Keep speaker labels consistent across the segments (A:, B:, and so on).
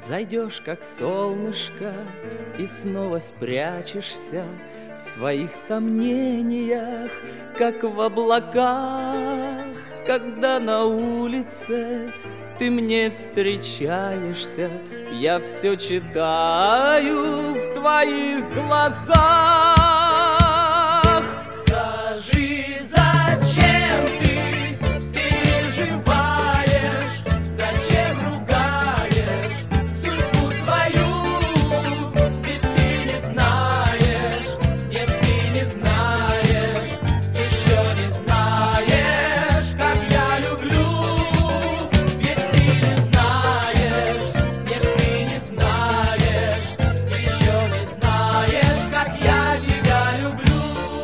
A: Зайдешь, как солнышко, и снова спрячешься в своих сомнениях, как в облаках, когда на улице ты мне встречаешься. Я все читаю в твоих глазах. Скажи, зачем ты переживаешь, зачем ругаешь судьбу свою? Ведь ты не знаешь, нет, ты не знаешь, еще не знаешь, как я люблю. Ведь ты не знаешь, нет, ты не знаешь, еще не знаешь, как я тебя люблю.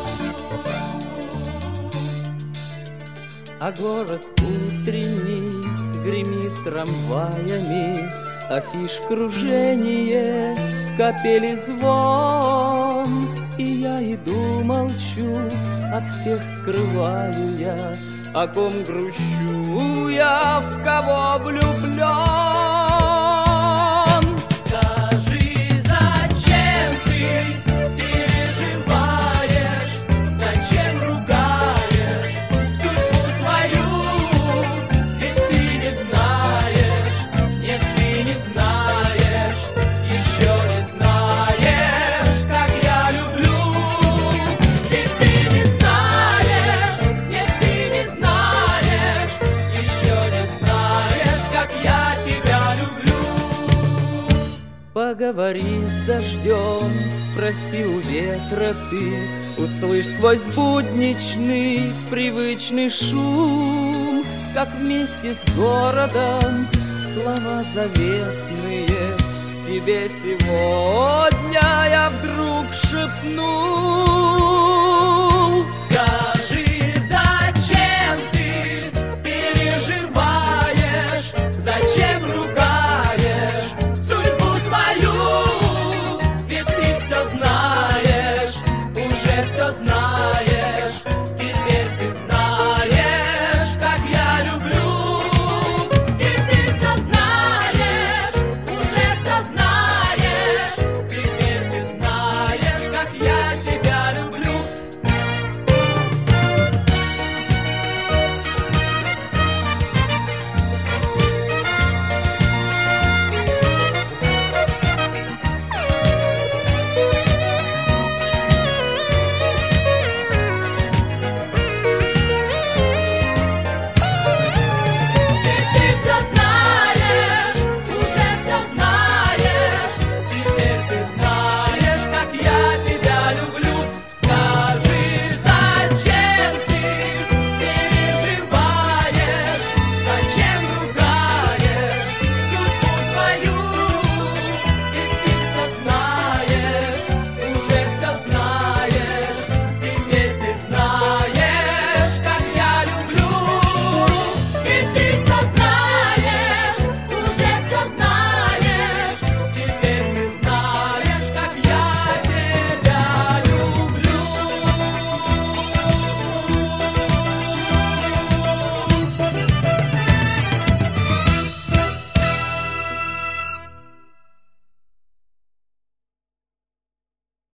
A: А город утренний гремит трамваями, афиш кружение, капели звон. И я иду, молчу, от всех скрываю я, о ком грущу я, в кого влюблен. Скажи, зачем ты переживаешь, зачем ругаешь судьбу свою? Ведь ты не знаешь, нет, ты не знаешь, еще не знаешь, как я люблю. Ведь ты не знаешь, нет, ты не знаешь, еще не знаешь, как я тебя люблю. Поговори с дождем, спроси у ветра ты, услышь сквозь будничный привычный шум, как вместе с городом слова заветные тебе сегодня я вдруг шепну. Скажи, зачем ты переживаешь, зачем ругаешь судьбу свою? Ведь ты все знаешь, уже все знаешь.